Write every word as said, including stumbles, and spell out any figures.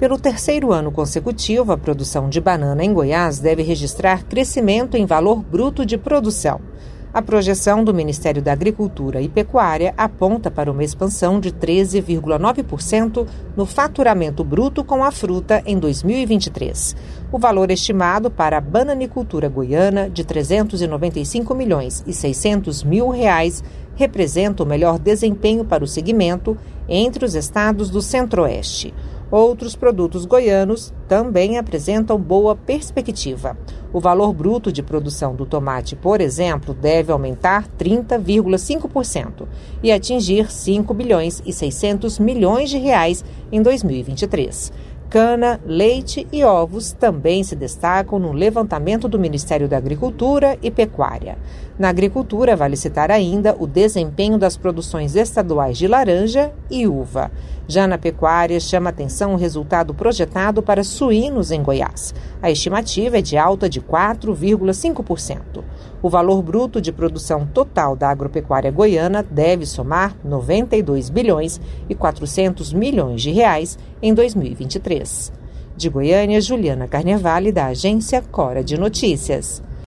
Pelo terceiro ano consecutivo, a produção de banana em Goiás deve registrar crescimento em valor bruto de produção. A projeção do Ministério da Agricultura e Pecuária aponta para uma expansão de treze vírgula nove por cento no faturamento bruto com a fruta em dois mil e vinte e três. O valor estimado para a bananicultura goiana, de trezentos e noventa e cinco milhões e seiscentos mil reais, representa o melhor desempenho para o segmento entre os estados do Centro-Oeste. Outros produtos goianos também apresentam boa perspectiva. O valor bruto de produção do tomate, por exemplo, deve aumentar trinta vírgula cinco por cento e atingir cinco bilhões e seiscentos milhões de reais em dois mil e vinte e três. Cana, leite e ovos também se destacam no levantamento do Ministério da Agricultura e Pecuária. Na agricultura, vale citar ainda o desempenho das produções estaduais de laranja e uva. Já na pecuária, chama atenção o resultado projetado para suínos em Goiás. A estimativa é de alta de quatro vírgula cinco por cento. O valor bruto de produção total da agropecuária goiana deve somar noventa e dois bilhões e quatrocentos milhões de reais em dois mil e vinte e três. De Goiânia, Juliana Carnevale, da agência Cora de Notícias.